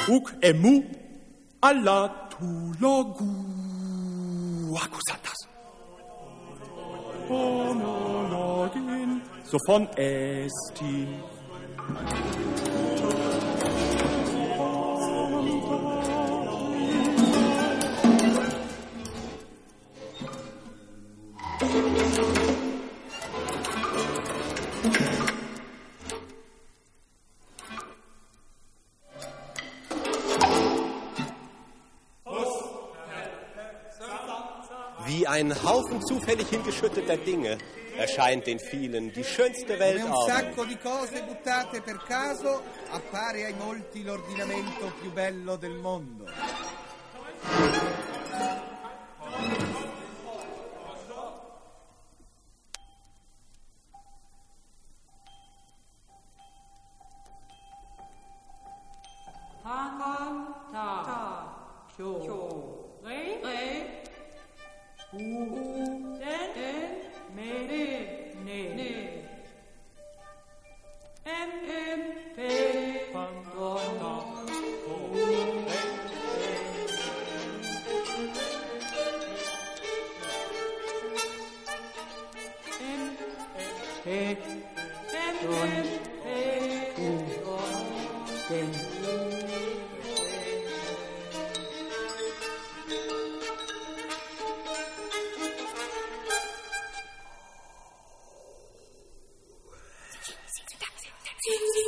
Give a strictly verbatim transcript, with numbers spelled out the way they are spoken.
uk emu, alla tulagu. Akusatas. Honologin, so von Estin. Wie ein Haufen zufällig hingeschütteter Dinge erscheint den vielen die schönste Welt Come un auf. sacco di cose buttate per caso appare ai molti l'ordinamento più bello del mondo. Zin, zin.